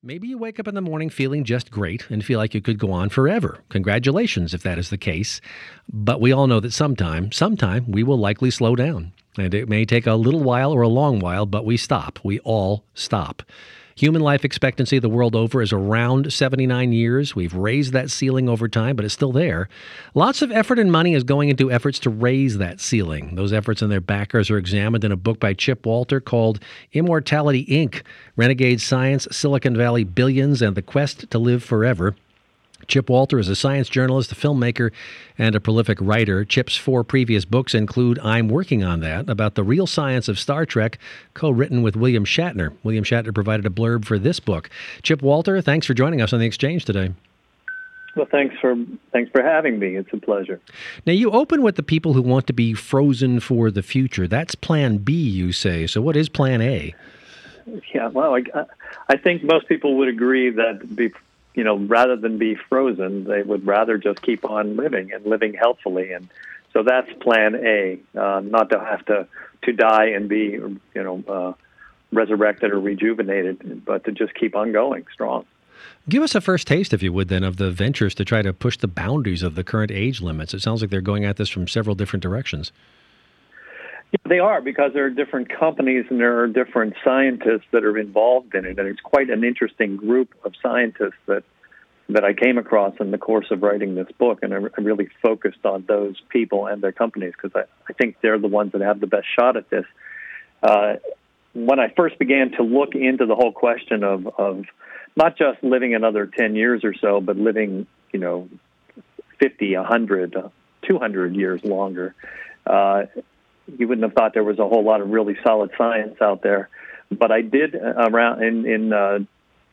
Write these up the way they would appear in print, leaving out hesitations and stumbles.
Maybe you wake up in the morning feeling just great and feel like you could go on forever. Congratulations if that is the case. But we all know that sometime we will likely slow down. And it may take a little while or a long while, but we stop. We all stop. Human life expectancy the world over is around 79 years. We've raised that ceiling over time, but it's still there. Lots of effort and money is going into efforts to raise that ceiling. Those efforts and their backers are examined in a book by Chip Walter called Immortality, Inc., Renegade Science, Silicon Valley Billions, and the Quest to Live Forever. Chip Walter is a science journalist, a filmmaker, and a prolific writer. Chip's 4 previous books include I'm Working on That, about the real science of Star Trek, co-written with William Shatner. William Shatner provided a blurb for this book. Chip Walter, thanks for joining us on The Exchange today. Well, thanks for having me. It's a pleasure. Now, you open with the people who want to be frozen for the future. That's Plan B, you say. So what is Plan A? Yeah, well, I think most people would agree that rather than be frozen, they would rather just keep on living and living healthfully. And so that's Plan A, not to have to die and be, resurrected or rejuvenated, but to just keep on going strong. Give us a first taste, if you would, then, of the ventures to try to push the boundaries of the current age limits. It sounds like they're going at this from several different directions. Yeah, they are, because there are different companies and there are different scientists that are involved in it. And it's quite an interesting group of scientists that I came across in the course of writing this book. And I really focused on those people and their companies because I think they're the ones that have the best shot at this. When I first began to look into the whole question of not just living another 10 years or so, but living, 50, 100, 200 years longer, you wouldn't have thought there was a whole lot of really solid science out there. But I did around in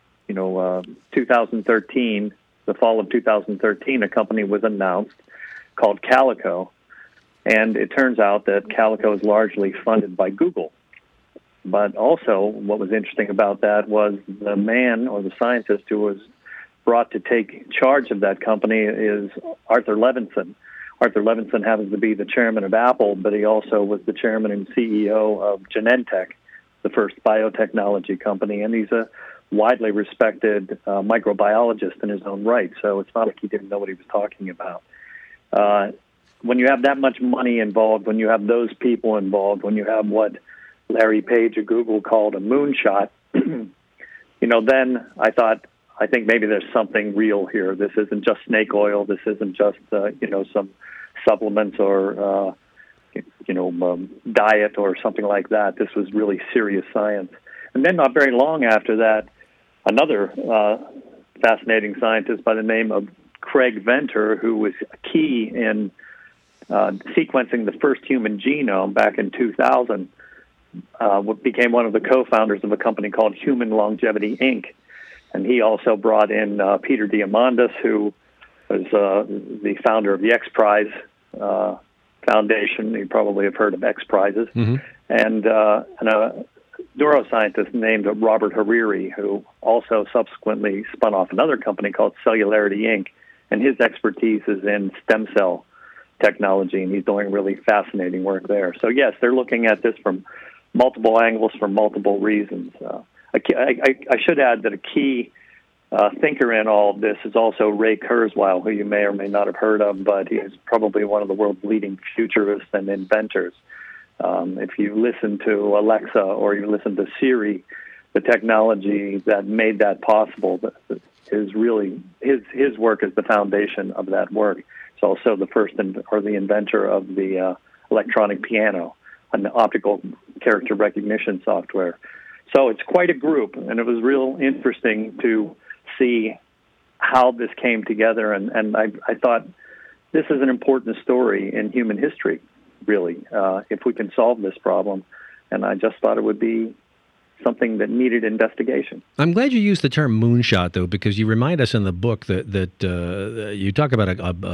2013, the fall of 2013, a company was announced called Calico. And it turns out that Calico is largely funded by Google. But also what was interesting about that was the man or the scientist who was brought to take charge of that company is Arthur Levinson. Arthur Levinson happens to be the chairman of Apple, but he also was the chairman and CEO of Genentech, the first biotechnology company, and he's a widely respected microbiologist in his own right, so it's not like he didn't know what he was talking about. When you have that much money involved, when you have those people involved, when you have what Larry Page of Google called a moonshot, then I think maybe there's something real here. This isn't just snake oil. This isn't just, some supplements or, diet or something like that. This was really serious science. And then not very long after that, another fascinating scientist by the name of Craig Venter, who was key in sequencing the first human genome back in 2000, became one of the co-founders of a company called Human Longevity, Inc., and he also brought in Peter Diamandis, who was the founder of the X Prize Foundation. You probably have heard of X Prizes. Mm-hmm. And a neuroscientist named Robert Hariri, who also subsequently spun off another company called Cellularity, Inc., and his expertise is in stem cell technology, and he's doing really fascinating work there. So, yes, they're looking at this from multiple angles for multiple reasons. I should add that a key thinker in all of this is also Ray Kurzweil, who you may or may not have heard of, but he is probably one of the world's leading futurists and inventors. If you listen to Alexa or you listen to Siri, the technology that made that possible is really his work is the foundation of that work. He's also the first or the inventor of the electronic piano, an optical character recognition software. So it's quite a group, and it was real interesting to see how this came together. And I thought this is an important story in human history, really, if we can solve this problem. And I just thought it would be something that needed investigation. I'm glad you used the term moonshot, though, because you remind us in the book that you talk about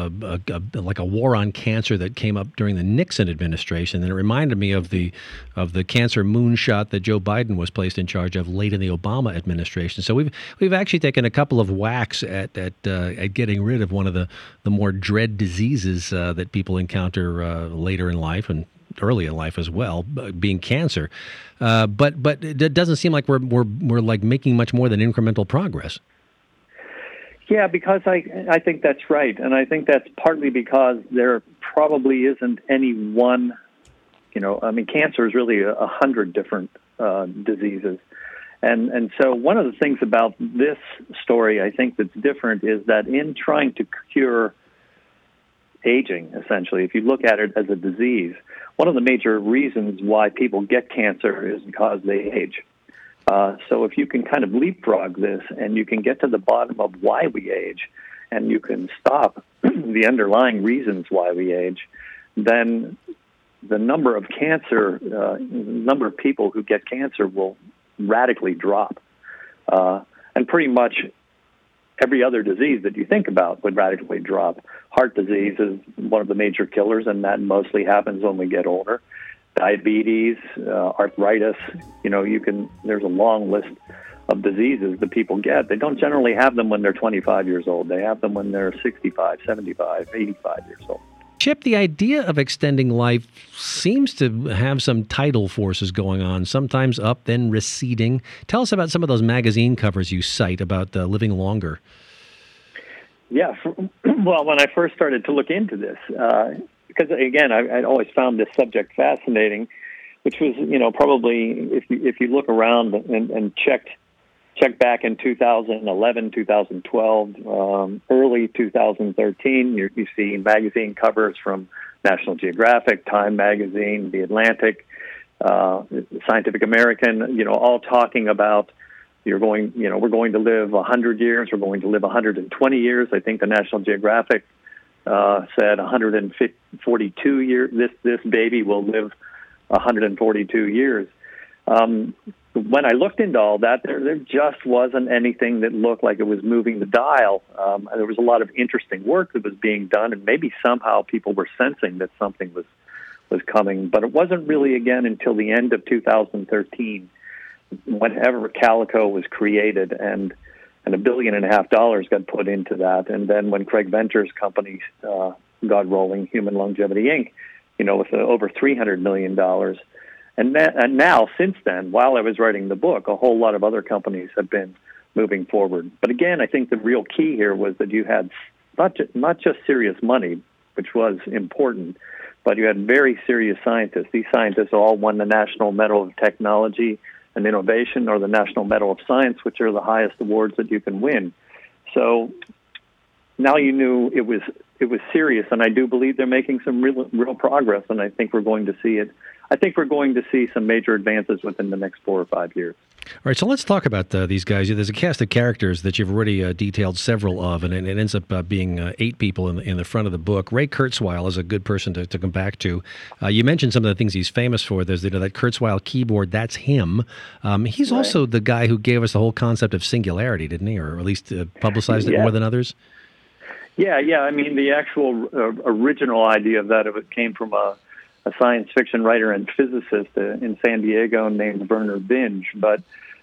a war on cancer that came up during the Nixon administration, and it reminded me of the cancer moonshot that Joe Biden was placed in charge of late in the Obama administration. So we've actually taken a couple of whacks at getting rid of one of the more dread diseases that people encounter later in life, and early in life as well, being cancer. But it doesn't seem like we're like making much more than incremental progress. Yeah, because I think that's right, and I think that's partly because there probably isn't any one. Cancer is really 100 different diseases. And so one of the things about this story I think that's different is that in trying to cure aging, essentially, if you look at it as a disease, one of the major reasons why people get cancer is because they age. So if you can kind of leapfrog this and you can get to the bottom of why we age and you can stop the underlying reasons why we age, then the number of number of people who get cancer will radically drop. And pretty much every other disease that you think about would radically drop. Heart disease is one of the major killers, and that mostly happens when we get older. Diabetes, arthritis, there's a long list of diseases that people get. They don't generally have them when they're 25 years old. They have them when they're 65, 75, 85 years old. Chip, the idea of extending life seems to have some tidal forces going on, sometimes up, then receding. Tell us about some of those magazine covers you cite about living longer. Yeah, well, when I first started to look into this, because again, I'd always found this subject fascinating, which was, probably if you look around and check back in 2011, 2012, early 2013, you see magazine covers from National Geographic, Time Magazine, The Atlantic, Scientific American, all talking about we're going to live 100 years, we're going to live 120 years. I think the National Geographic said 142 years. This baby will live 142 years. When I looked into all that, there just wasn't anything that looked like it was moving the dial. There was a lot of interesting work that was being done, and maybe somehow people were sensing that something was coming. But it wasn't really, again, until the end of 2013, whenever Calico was created, and $1.5 billion got put into that. And then when Craig Venter's company got rolling, Human Longevity Inc., with over $300 million. And now, since then, while I was writing the book, a whole lot of other companies have been moving forward. But again, I think the real key here was that you had not just serious money, which was important, but you had very serious scientists. These scientists all won the National Medal of Technology and Innovation, or the National Medal of Science, which are the highest awards that you can win. So now you knew it was serious, and I do believe they're making some real progress, and I think we're going to see it. I think we're going to see some major advances within the next 4 or 5 years. All right, so let's talk about these guys. There's a cast of characters that you've already detailed several of, and it ends up being 8 people in the front of the book. Ray Kurzweil is a good person to come back to. You mentioned some of the things he's famous for. There's that Kurzweil keyboard. That's him. He's right. Also the guy who gave us the whole concept of singularity, didn't he? Or at least publicized it more than others? Yeah. I mean, the actual original idea of that, it came from a science fiction writer and physicist in San Diego named Werner Binge. But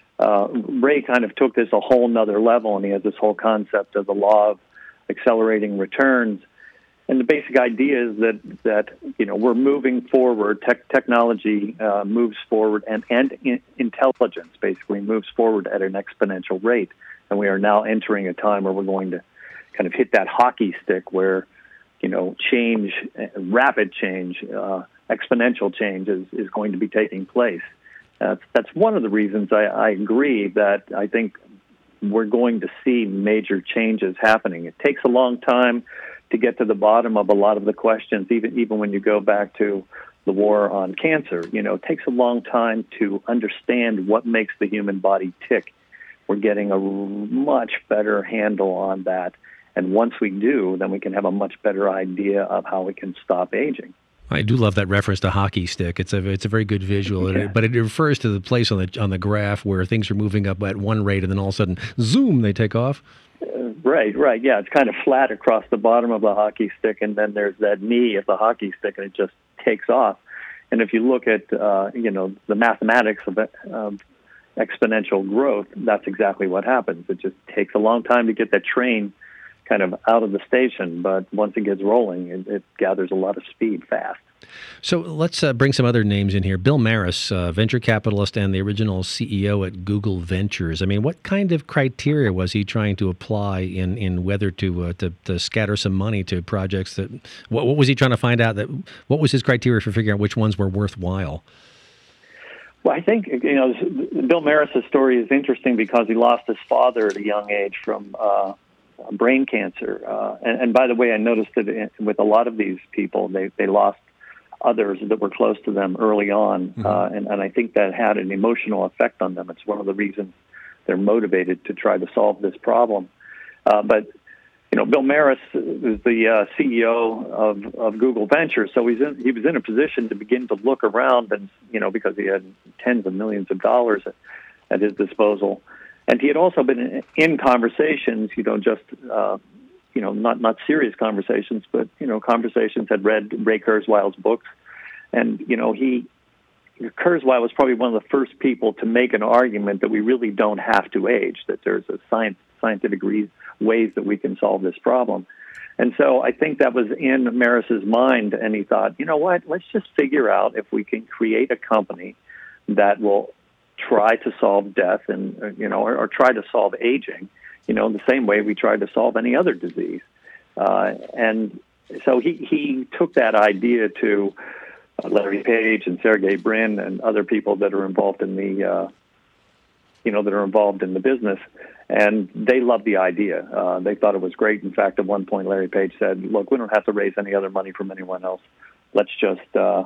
Ray kind of took this a whole nother level, and he has this whole concept of the law of accelerating returns. And the basic idea is that we're moving forward. Technology moves forward, and intelligence basically moves forward at an exponential rate. And we are now entering a time where we're going to kind of hit that hockey stick where change, rapid change, exponential change is going to be taking place. That's one of the reasons I agree that I think we're going to see major changes happening. It takes a long time to get to the bottom of a lot of the questions, even when you go back to the war on cancer. It takes a long time to understand what makes the human body tick. We're getting a much better handle on that. And once we do, then we can have a much better idea of how we can stop aging. I do love that reference to hockey stick. It's a very good visual, but it refers to the place on the graph where things are moving up at one rate, and then all of a sudden, zoom, they take off. Right. Yeah, it's kind of flat across the bottom of the hockey stick, and then there's that knee of the hockey stick, and it just takes off. And if you look at the mathematics of exponential growth, that's exactly what happens. It just takes a long time to get that train kind of out of the station, but once it gets rolling, it gathers a lot of speed fast. So let's bring some other names in here. Bill Maris, venture capitalist and the original CEO at Google Ventures. I mean, what kind of criteria was he trying to apply in whether to scatter some money to projects that? What was he trying to find out? What was his criteria for figuring out which ones were worthwhile? Well, I think Bill Maris' story is interesting because he lost his father at a young age from brain cancer. And by the way, I noticed that with a lot of these people, they lost others that were close to them early on, and I think that had an emotional effect on them. It's one of the reasons they're motivated to try to solve this problem. But Bill Maris is the CEO of Google Ventures, so he was in a position to begin to look around, and because he had tens of millions of dollars at his disposal, and he had also been in conversations, just not serious conversations, but conversations. Had read Ray Kurzweil's books, and Kurzweil was probably one of the first people to make an argument that we really don't have to age, that there's a scientific ways that we can solve this problem. And so I think that was in Maris's mind, and he thought, you know what, let's just figure out if we can create a company that will try to solve death and or try to solve aging, the same way we try to solve any other disease. And so he took that idea to Larry Page and Sergey Brin and other people that are involved in the business, and they loved the idea. They thought it was great. In fact, at one point, Larry Page said, "Look, we don't have to raise any other money from anyone else. Let's just do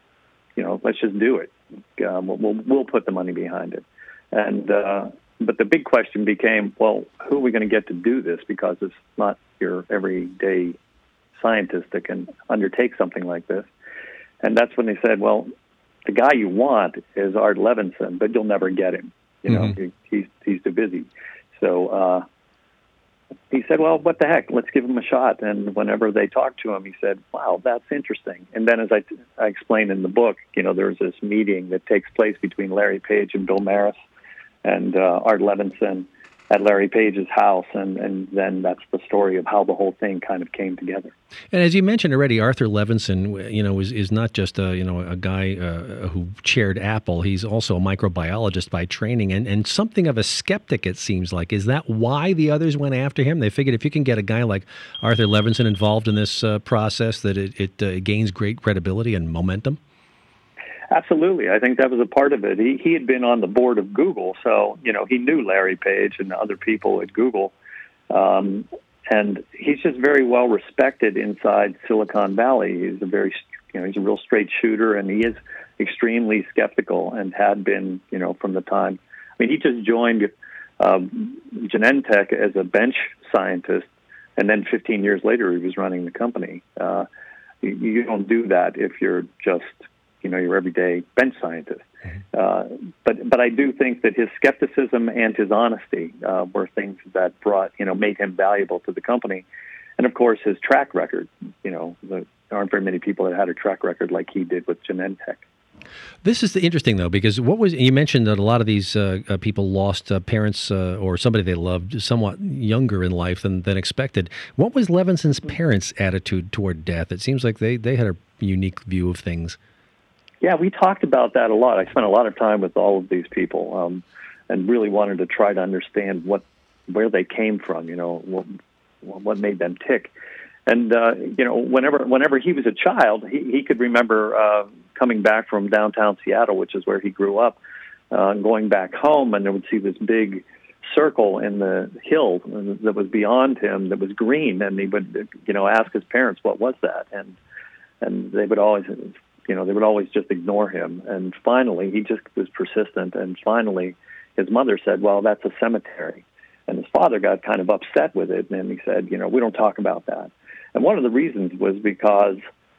it. We'll put the money behind it." And but the big question became, well, who are we going to get to do this? Because it's not your everyday scientist that can undertake something like this. And that's when they said, well, the guy you want is Art Levinson, but you'll never get him. He's too busy. So he said, well, what the heck? Let's give him a shot. And whenever they talked to him, he said, wow, that's interesting. And then as I explained in the book, there's this meeting that takes place between Larry Page and Bill Maris and Art Levinson at Larry Page's house, and then that's the story of how the whole thing kind of came together. And as you mentioned already, Arthur Levinson, is not just a guy who chaired Apple. He's also a microbiologist by training, and something of a skeptic, it seems like. Is that why the others went after him? They figured if you can get a guy like Arthur Levinson involved in this process, that it gains great credibility and momentum? Absolutely. I think that was a part of it. He had been on the board of Google, so, he knew Larry Page and other people at Google. And he's just very well respected inside Silicon Valley. He's he's a real straight shooter, and he is extremely skeptical and had been, from the time. I mean, he just joined Genentech as a bench scientist, and then 15 years later, he was running the company. You don't do that if you're just your everyday bench scientist. But I do think that his skepticism and his honesty were things that made him valuable to the company. And of course, his track record, there aren't very many people that had a track record like he did with Genentech. This is interesting, though, because you mentioned that a lot of these people lost parents or somebody they loved somewhat younger in life than expected. What was Levinson's parents' attitude toward death? It seems like they had a unique view of things. Yeah, we talked about that a lot. I spent a lot of time with all of these people and really wanted to try to understand where they came from, what made them tick. And, whenever he was a child, he could remember coming back from downtown Seattle, which is where he grew up, going back home, and they would see this big circle in the hill that was beyond him that was green, and he would, ask his parents, what was that? And they would always... they would always just ignore him. And finally, he just was persistent. And finally, his mother said, well, that's a cemetery. And his father got kind of upset with it. And he said, we don't talk about that. And one of the reasons was because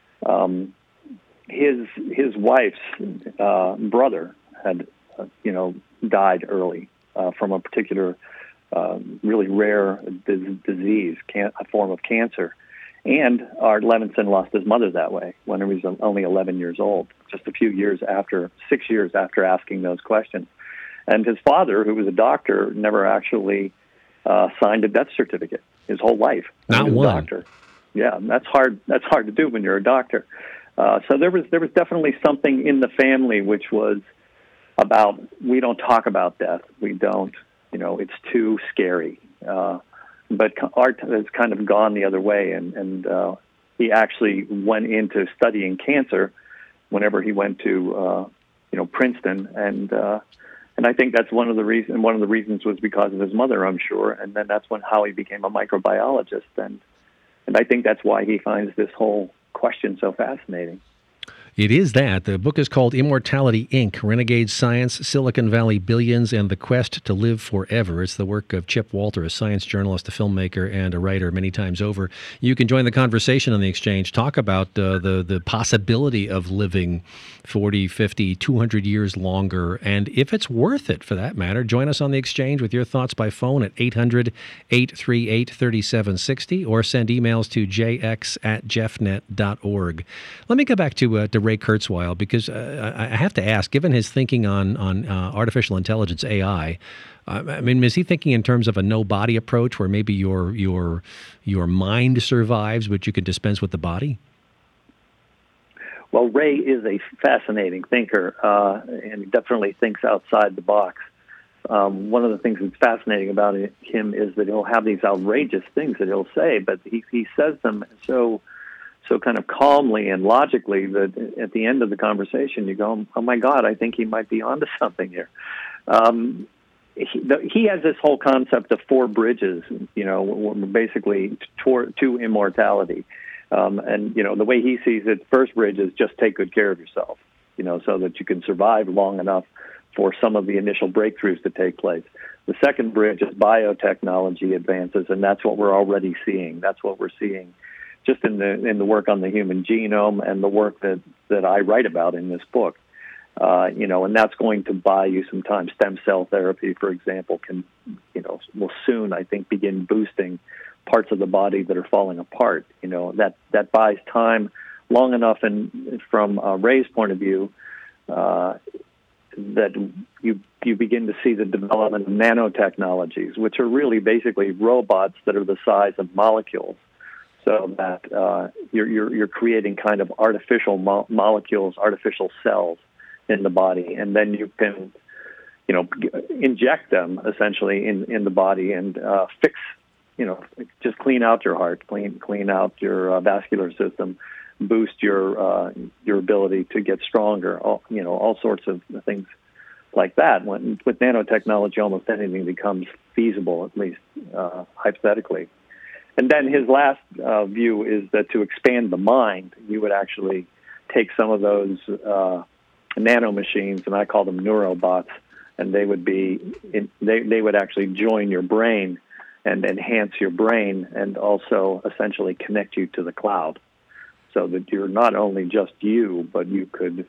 his wife's brother had, died early from a particular really rare disease, a form of cancer. And Art Levinson lost his mother that way when he was only 11 years old, just 6 years after asking those questions. And his father, who was a doctor, never actually signed a death certificate his whole life. Not one. Doctor. Yeah, that's hard. That's hard to do when you're a doctor. So there was definitely something in the family which was about, we don't talk about death. We don't, it's too scary. But Art has kind of gone the other way, and he actually went into studying cancer whenever he went to Princeton, and I think that's one of the reasons. One of the reasons was because of his mother, I'm sure, and then that's how he became a microbiologist, and I think that's why he finds this whole question so fascinating. It is that. The book is called Immortality, Inc., Renegade Science, Silicon Valley Billions, and the Quest to Live Forever. It's the work of Chip Walter, a science journalist, a filmmaker, and a writer many times over. You can join the conversation on the Exchange. Talk about the possibility of living 40, 50, 200 years longer, and if it's worth it, for that matter. Join us on the Exchange with your thoughts by phone at 800-838-3760 or send emails to jx@jeffnet.org. Let me go back to Ray Kurzweil, because I have to ask, given his thinking on artificial intelligence, AI, is he thinking in terms of a no-body approach where maybe your mind survives, but you can dispense with the body? Well, Ray is a fascinating thinker, and he definitely thinks outside the box. One of the things that's fascinating about him is that he'll have these outrageous things that he'll say, but he says them so kind of calmly and logically that at the end of the conversation you go, oh my God, I think he might be onto something here. He has this whole concept of four bridges, basically to immortality. And the way he sees it, first bridge is just take good care of yourself, so that you can survive long enough for some of the initial breakthroughs to take place. The second bridge is biotechnology advances, and that's what we're already seeing. That's what we're seeing just in the work on the human genome and the work that I write about in this book. And that's going to buy you some time. Stem cell therapy, for example, will soon, I think, begin boosting parts of the body that are falling apart. That buys time long enough, and from Ray's point of view, that you begin to see the development of nanotechnologies, which are really basically robots that are the size of molecules, so that you're creating kind of artificial molecules, artificial cells in the body, and then you can inject them essentially in the body and fix, just clean out your heart, clean out your vascular system, boost your ability to get stronger, all sorts of things like that. With nanotechnology, almost anything becomes feasible, at least hypothetically. And then his last view is that to expand the mind, you would actually take some of those nanomachines, and I call them neurobots, and they would actually join your brain and enhance your brain, and also essentially connect you to the cloud, so that you're not only just you, but you could,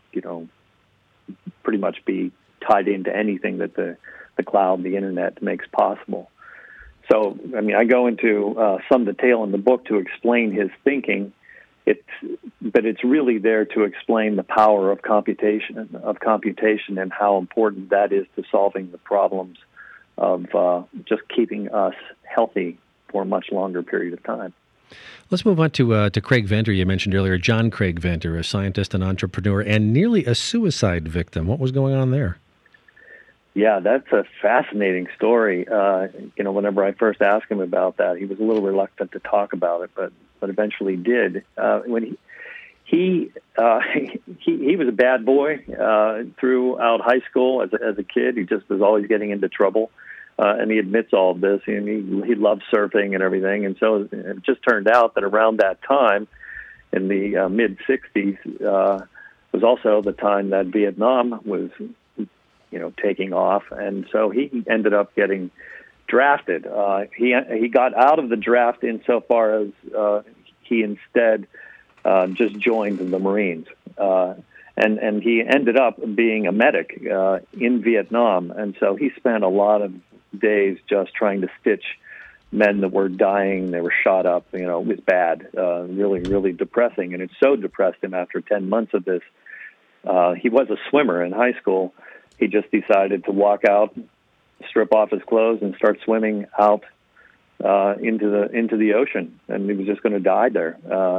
pretty much be tied into anything that the cloud, the internet makes possible. So, I go into some detail in the book to explain his thinking. But it's really there to explain the power of computation and how important that is to solving the problems of just keeping us healthy for a much longer period of time. Let's move on to Craig Venter. You mentioned earlier, John Craig Venter, a scientist and entrepreneur, and nearly a suicide victim. What was going on there? Yeah, that's a fascinating story. Whenever I first asked him about that, he was a little reluctant to talk about it, but eventually did. When he was a bad boy throughout high school as a kid. He just was always getting into trouble, and he admits all of this. And he loved surfing and everything. And so it just turned out that around that time, in the mid '60s, was also the time that Vietnam was taking off, and so he ended up getting drafted. He got out of the draft insofar as he instead just joined the Marines, and he ended up being a medic in Vietnam, and so he spent a lot of days just trying to stitch men that were dying. They were shot up. It was bad, really, really depressing, and it so depressed him after 10 months of this. He was a swimmer in high school. He just decided to walk out, strip off his clothes, and start swimming out into the ocean, and he was just going to die there.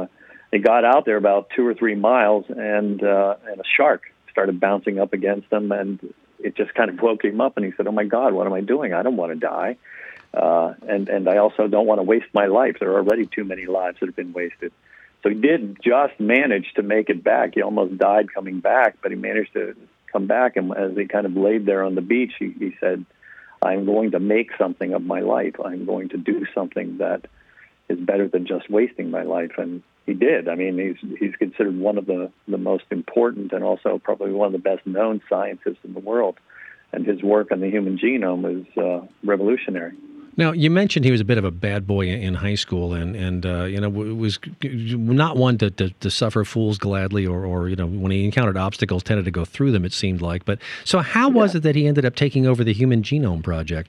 They got out there about 2 or 3 miles, and a shark started bouncing up against them, and it just kind of woke him up, and he said, "Oh my God, what am I doing? I don't want to die, and I also don't want to waste my life. There are already too many lives that have been wasted." So he did just manage to make it back. He almost died coming back, but he managed to come back, and as he kind of laid there on the beach, he said, "I'm going to make something of my life. I'm going to do something that is better than just wasting my life." And he did. I mean, he's considered one of the most important and also probably one of the best known scientists in the world. And his work on the human genome is revolutionary. Now, you mentioned he was a bit of a bad boy in high school, and was not one to suffer fools gladly, or when he encountered obstacles, tended to go through them, it seemed like. But so how was it that he ended up taking over the Human Genome Project?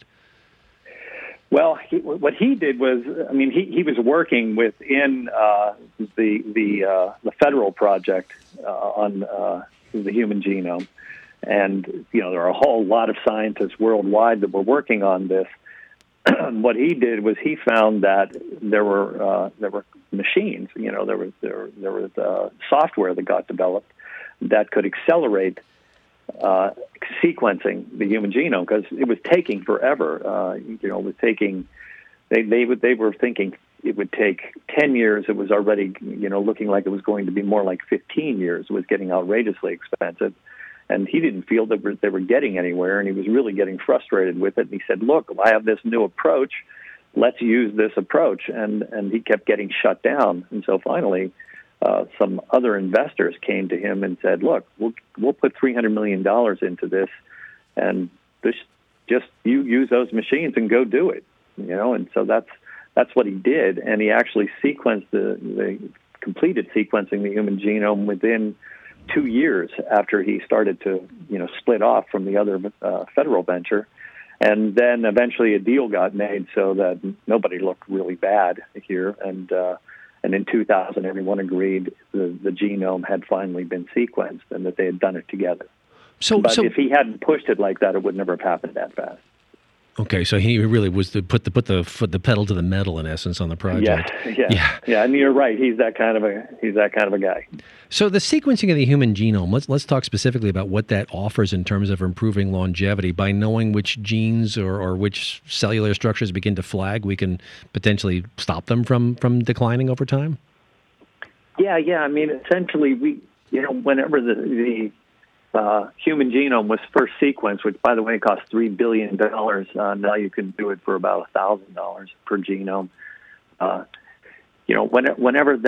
Well, what he did was, I mean, he was working within the federal project on the human genome, and there are a whole lot of scientists worldwide that were working on this. What he did was he found that there were machines, there was software that got developed that could accelerate sequencing the human genome, because it was taking forever. It was taking. They were thinking it would take 10 years. It was already looking like it was going to be more like 15 years. It was getting outrageously expensive. And he didn't feel that they were getting anywhere, and he was really getting frustrated with it. And he said, "Look, I have this new approach. Let's use this approach." And he kept getting shut down. And so finally, some other investors came to him and said, "Look, we'll put $300 million into this, and just you use those machines and go do it." And so that's what he did. And he actually sequenced the completed sequencing the human genome within 2 years after he started to, split off from the other federal venture. And then eventually a deal got made so that nobody looked really bad here. And in 2000, everyone agreed the genome had finally been sequenced and that they had done it together. But if he hadn't pushed it like that, it would never have happened that fast. Okay, so he really was to put the pedal to the metal, in essence, on the project. Yeah. And you're right. He's that kind of a guy. So the sequencing of the human genome. Let's talk specifically about what that offers in terms of improving longevity. By knowing which genes or which cellular structures begin to flag, we can potentially stop them from declining over time. Yeah. I mean, essentially, whenever the human genome was first sequenced, which, by the way, cost $3 billion. Now you can do it for about $1,000 per genome. Whenever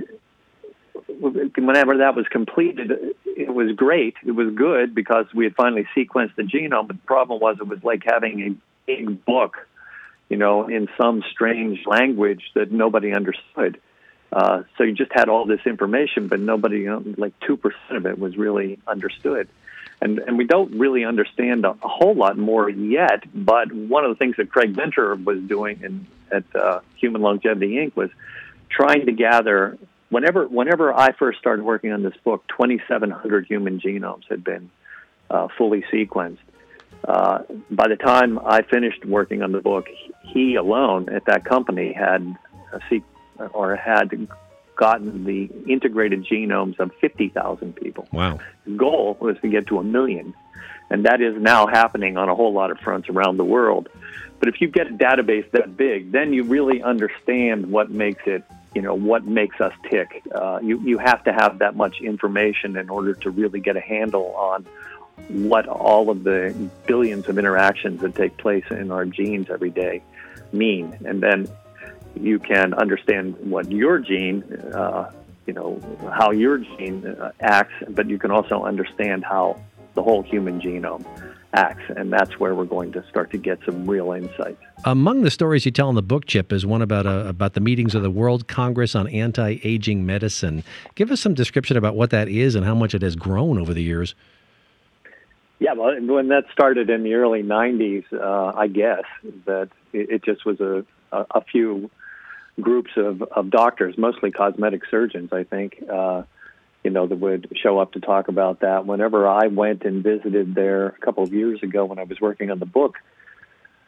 that was completed, it was great. It was good because we had finally sequenced the genome. But the problem was it was like having a big book, in some strange language that nobody understood. So you just had all this information, but nobody, like 2% of it was really understood. And we don't really understand a whole lot more yet, but one of the things that Craig Venter was doing at Human Longevity, Inc. was trying to gather, whenever I first started working on this book, 2,700 human genomes had been fully sequenced. By the time I finished working on the book, he alone at that company had had gotten the integrated genomes of 50,000 people. Wow. His goal was to get to 1 million, and that is now happening on a whole lot of fronts around the world. But if you get a database that big, then you really understand what makes it, what makes us tick. You have to have that much information in order to really get a handle on what all of the billions of interactions that take place in our genes every day mean. And then you can understand what your gene, how your gene acts, but you can also understand how the whole human genome acts, and that's where we're going to start to get some real insights. Among the stories you tell in the book, Chip, is one about the meetings of the World Congress on Anti-Aging Medicine. Give us some description about what that is and how much it has grown over the years. Yeah, well, when that started in the early 90s, I guess that it just was a few groups of doctors, mostly cosmetic surgeons, I think, that would show up to talk about that. Whenever I went and visited there a couple of years ago when I was working on the book,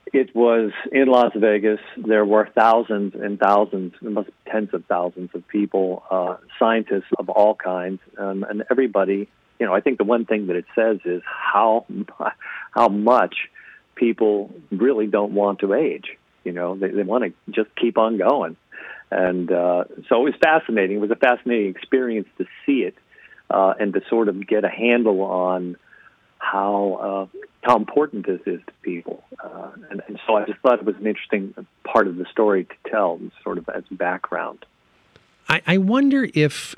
It was in Las Vegas. There were thousands and thousands, tens of thousands of people, scientists of all kinds, and everybody. I think the one thing that it says is how much people really don't want to age. They want to just keep on going, and so it was fascinating. It was a fascinating experience to see it and to sort of get a handle on how important this is to people, and so I just thought it was an interesting part of the story to tell, sort of as background. I wonder if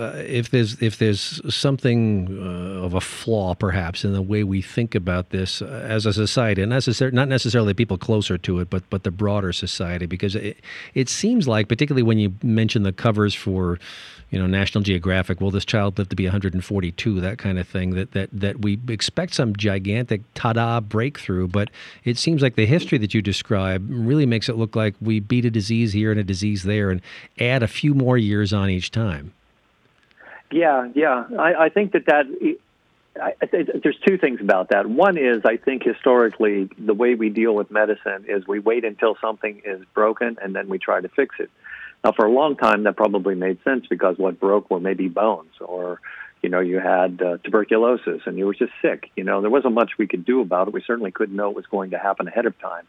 there's something of a flaw, perhaps, in the way we think about this as a society, and not necessarily people closer to it, but the broader society, because it seems like, particularly when you mention the covers for, National Geographic, will this child live to be 142, that kind of thing, that we expect some gigantic ta-da breakthrough, but it seems like the history that you describe really makes it look like we beat a disease here and a disease there and add a few more years on each time. Yeah. I think that there's two things about that. One is, I think historically the way we deal with medicine is we wait until something is broken and then we try to fix it. Now, for a long time, that probably made sense because what broke were maybe bones, or, you had tuberculosis and you were just sick. There wasn't much we could do about it. We certainly couldn't know what was going to happen ahead of time.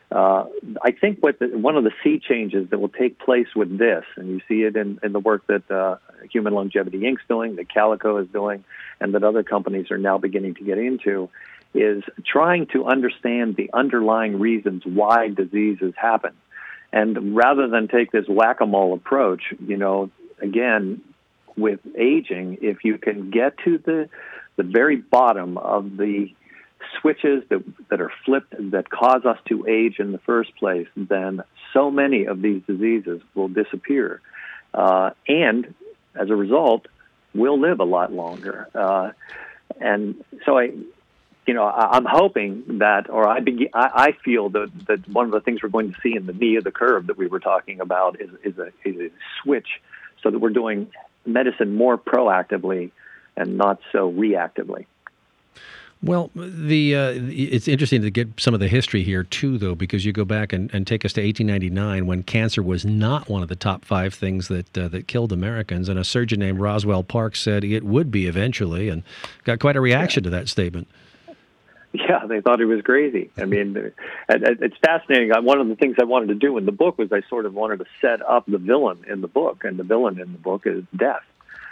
I think one of the sea changes that will take place with this, and you see it in the work that Human Longevity Inc.'s doing, that Calico is doing, and that other companies are now beginning to get into, is trying to understand the underlying reasons why diseases happen. And rather than take this whack-a-mole approach, again, with aging, if you can get to the very bottom of the switches that are flipped that cause us to age in the first place, then so many of these diseases will disappear. And as a result, we'll live a lot longer. And so I'm hoping that, or I feel that one of the things we're going to see in the knee of the curve that we were talking about is a switch, so that we're doing medicine more proactively and not so reactively. Well, it's interesting to get some of the history here, too, though, because you go back and take us to 1899 when cancer was not one of the top 5 things that killed Americans. And a surgeon named Roswell Parks said it would be eventually, and got quite a reaction to that statement. Yeah, they thought he was crazy. I mean, it's fascinating. One of the things I wanted to do in the book was I sort of wanted to set up the villain in the book, and the villain in the book is death.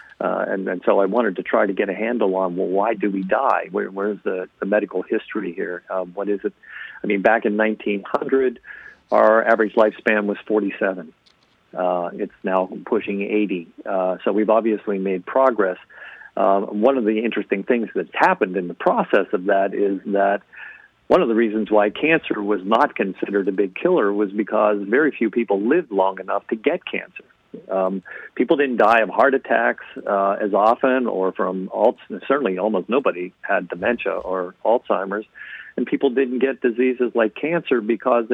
And so I wanted to try to get a handle on, well, why do we die? Where's the medical history here? What is it? I mean, back in 1900, our average lifespan was 47. It's now pushing 80. So we've obviously made progress. One of the interesting things that's happened in the process of that is that one of the reasons why cancer was not considered a big killer was because very few people lived long enough to get cancer. People didn't die of heart attacks as often, or from certainly almost nobody had dementia or Alzheimer's, and people didn't get diseases like cancer because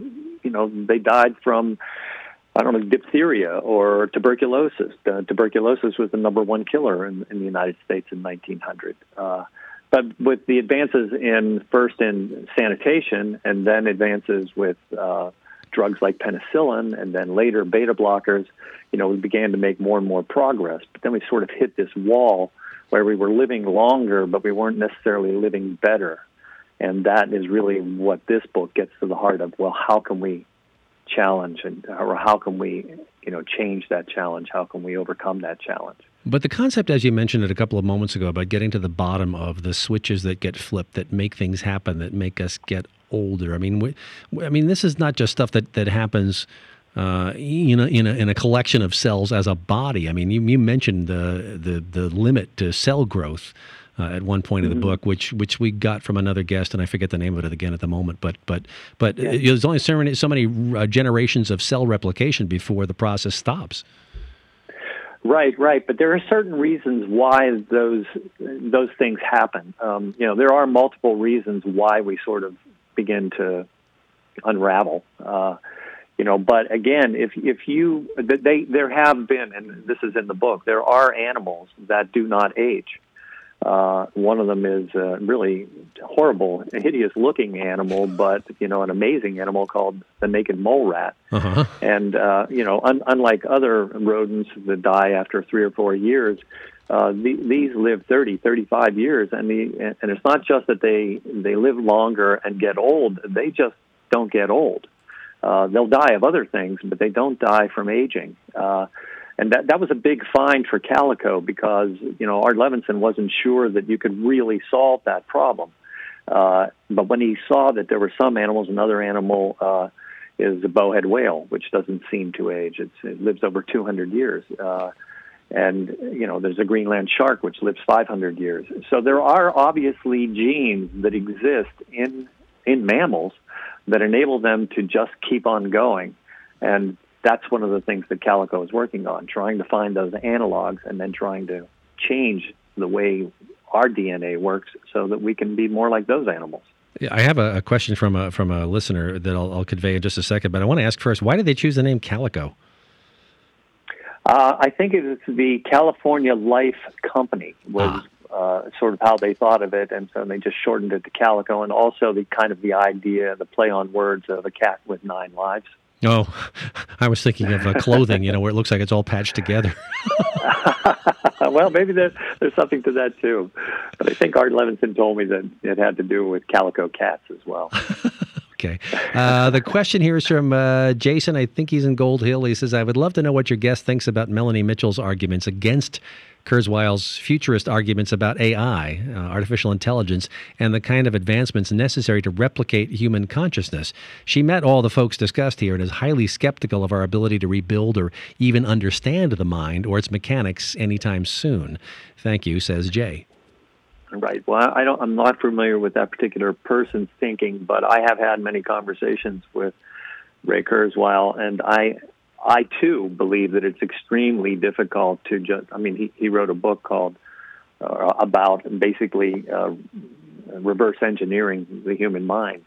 they died from, diphtheria or tuberculosis. Tuberculosis was the number one killer in the United States in 1900. But with the advances in sanitation and then advances with drugs like penicillin and then later beta blockers, we began to make more and more progress. But then we sort of hit this wall where we were living longer, but we weren't necessarily living better. And that is really what this book gets to the heart of. Well, how can we challenge, or how can we, change that challenge? How can we overcome that challenge? But the concept, as you mentioned it a couple of moments ago, about getting to the bottom of the switches that get flipped, that make things happen, that make us get older. I mean, this is not just stuff that happens, in a collection of cells as a body. I mean, you mentioned the limit to cell growth at one point in the book, which we got from another guest, and I forget the name of it again at the moment. But there's only so many generations of cell replication before the process stops. Right. But there are certain reasons why those things happen. There are multiple reasons why we sort of begin to unravel. But again, there have been, and this is in the book, there are animals that do not age. One of them is a really horrible, hideous-looking animal, but an amazing animal called the naked mole rat. Uh-huh. And unlike other rodents that die after 3 or 4 years, these live 30, 35 years, and it's not just that they live longer and get old; they just don't get old. They'll die of other things, but they don't die from aging. And that was a big find for Calico because, Art Levinson wasn't sure that you could really solve that problem. But when he saw that there were some animals, another animal is a bowhead whale, which doesn't seem to age. It lives over 200 years. And there's a Greenland shark, which lives 500 years. So there are obviously genes that exist in mammals that enable them to just keep on going. And that's one of the things that Calico is working on, trying to find those analogs and then trying to change the way our DNA works so that we can be more like those animals. Yeah, I have a question from a listener that I'll convey in just a second, but I want to ask first, why did they choose the name Calico? I think it's the California Life Company was sort of how they thought of it, and so they just shortened it to Calico, and also the idea, the play on words of a cat with 9 lives. Oh, I was thinking of clothing, where it looks like it's all patched together. Well, maybe there's something to that, too. But I think Art Levinson told me that it had to do with calico cats as well. Okay. The question here is from Jason. I think he's in Gold Hill. He says, I would love to know what your guest thinks about Melanie Mitchell's arguments against Kurzweil's futurist arguments about AI, artificial intelligence, and the kind of advancements necessary to replicate human consciousness. She met all the folks discussed here and is highly skeptical of our ability to rebuild or even understand the mind or its mechanics anytime soon. Thank you, says Jay. Right. Well, I'm not familiar with that particular person's thinking, but I have had many conversations with Ray Kurzweil, and I too believe that it's extremely difficult to just. I mean, he wrote a book called about basically reverse engineering the human mind.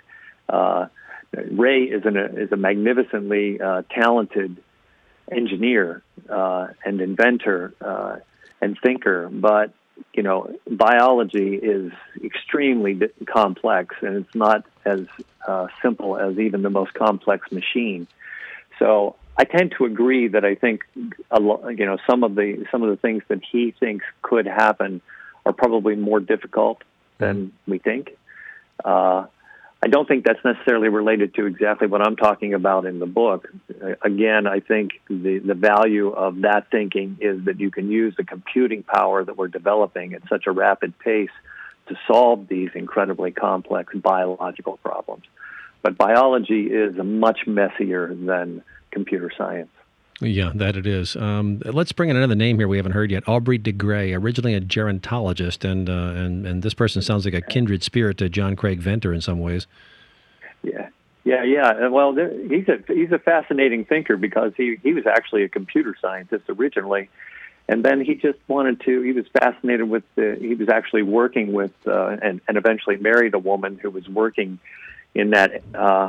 Ray is a magnificently talented engineer and inventor and thinker, but biology is extremely complex, and it's not as simple as even the most complex machine. So I tend to agree that I think some of the things that he thinks could happen are probably more difficult than we think. I don't think that's necessarily related to exactly what I'm talking about in the book. Again, I think the value of that thinking is that you can use the computing power that we're developing at such a rapid pace to solve these incredibly complex biological problems. But biology is much messier than computer science. Yeah, that it is. Let's bring in another name here we haven't heard yet. Aubrey de Grey, originally a gerontologist, and this person sounds like a kindred spirit to John Craig Venter in some ways. Yeah. Well, he's a fascinating thinker because he was actually a computer scientist originally, and then he just wanted to. He was fascinated with he was actually working with and eventually married a woman who was working in that.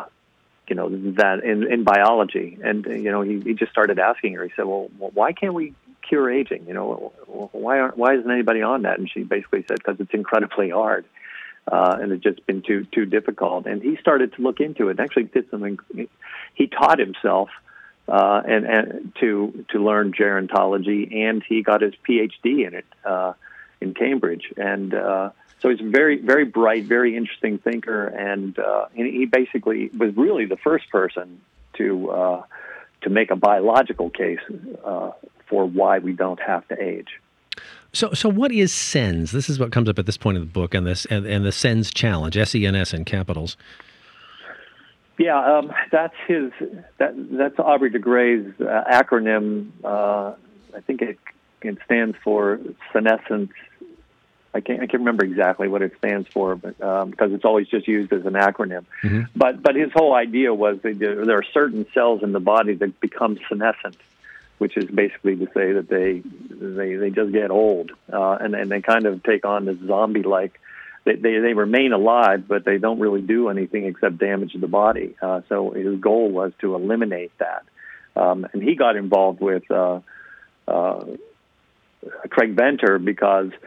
That in biology, and he just started asking her. He said, "Well, why can't we cure aging? Why isn't anybody on that?" And she basically said, "Because it's incredibly hard, and it's just been too difficult." And he started to look into it. And actually, did something. He taught himself and to learn gerontology, and he got his PhD in it in Cambridge, and. So he's a very, very bright, very interesting thinker, and he basically was really the first person to make a biological case for why we don't have to age. So what is SENS? This is what comes up at this point in the book, and the SENS challenge, SENS in capitals. Yeah, that's Aubrey de Grey's acronym. I think it stands for senescence. I can't remember exactly what it stands for, but because it's always just used as an acronym. Mm-hmm. But his whole idea was that there are certain cells in the body that become senescent, which is basically to say that they just get old and they kind of take on this zombie-like. They remain alive, but they don't really do anything except damage the body. So his goal was to eliminate that, and he got involved with Craig Venter because.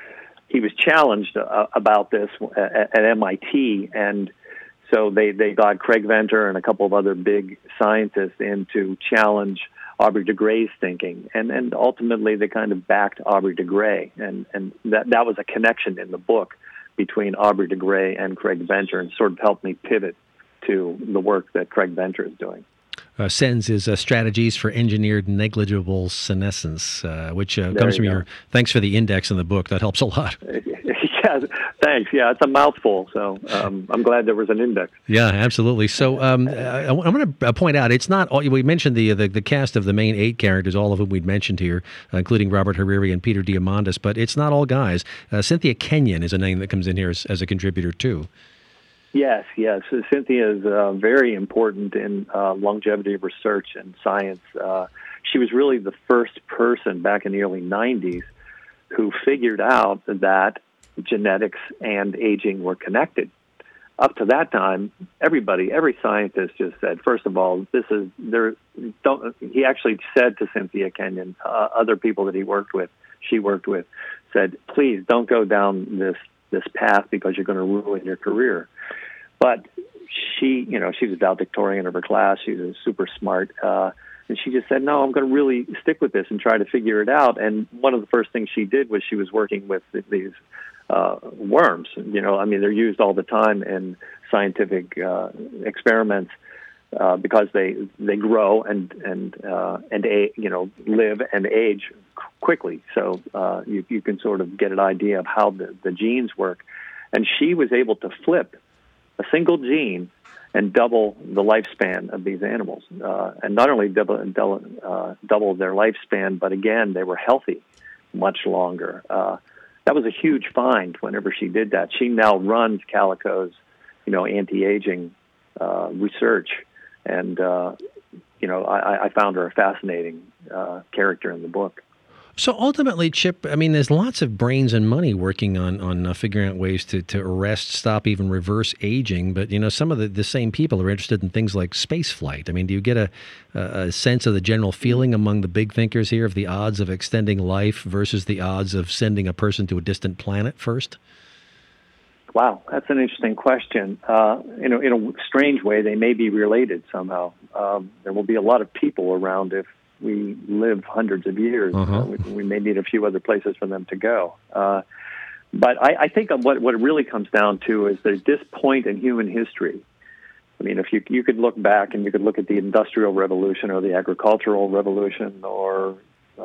he was challenged about this at MIT, and so they got Craig Venter and a couple of other big scientists in to challenge Aubrey de Grey's thinking, and ultimately they kind of backed Aubrey de Grey, and that was a connection in the book between Aubrey de Grey and Craig Venter, and sort of helped me pivot to the work that Craig Venter is doing. SENS is Strategies for Engineered Negligible Senescence, which comes from your. Thanks for the index in the book. That helps a lot. Yeah, thanks. Yeah, it's a mouthful, so I'm glad there was an index. Yeah, absolutely. So I'm going to point out, it's not all. We mentioned the cast of the main 8 characters, all of whom we'd mentioned here, including Robert Hariri and Peter Diamandis, but it's not all guys. Cynthia Kenyon is a name that comes in here as a contributor, too. Yes. So Cynthia is very important in longevity research and science. She was really the first person back in the early 90s who figured out that genetics and aging were connected. Up to that time, every scientist just said, first of all, he actually said to Cynthia Kenyon, other people that she worked with, said, please don't go down this path because you're going to ruin your career. But she was valedictorian of her class. She was super smart. And she just said, no, I'm going to really stick with this and try to figure it out. And one of the first things she did was she was working with these worms. They're used all the time in scientific experiments because they grow and live and age quickly. So you can sort of get an idea of how the genes work. And she was able to flip a single gene and double the lifespan of these animals. And not only double their lifespan, but again, they were healthy much longer. That was a huge find whenever she did that. She now runs Calico's, anti-aging research. And, I found her a fascinating character in the book. So ultimately, Chip, there's lots of brains and money working on figuring out ways to arrest, stop, even reverse aging. But, some of the same people are interested in things like space flight. Do you get a sense of the general feeling among the big thinkers here of the odds of extending life versus the odds of sending a person to a distant planet first? Wow, that's an interesting question. In a strange way, they may be related somehow. There will be a lot of people around if we live hundreds of years. We may need a few other places for them to go. But I think what it really comes down to is there's this point in human history. If you could look back and you could look at the Industrial Revolution or the Agricultural Revolution or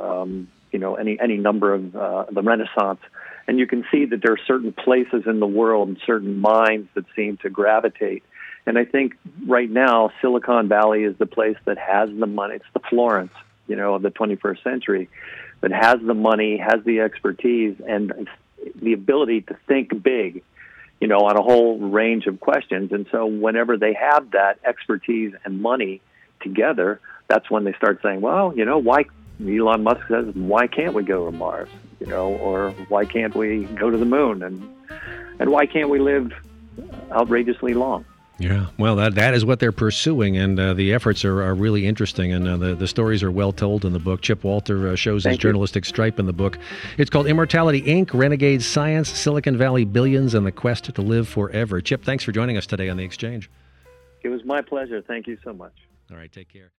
any number of the Renaissance, and you can see that there are certain places in the world and certain minds that seem to gravitate. And I think right now, Silicon Valley is the place that has the money. It's the Florence, of the 21st century, that has the money, has the expertise, and the ability to think big, on a whole range of questions. And so whenever they have that expertise and money together, that's when they start saying, well, why, Elon Musk says, why can't we go to Mars? Or why can't we go to the moon? And why can't we live outrageously long? Yeah, well, that is what they're pursuing, and the efforts are really interesting, and the stories are well told in the book. Chip Walter shows his journalistic stripe in the book. It's called Immortality, Inc., Renegade Science, Silicon Valley Billions, and the Quest to Live Forever. Chip, thanks for joining us today on The Exchange. It was my pleasure. Thank you so much. All right, take care.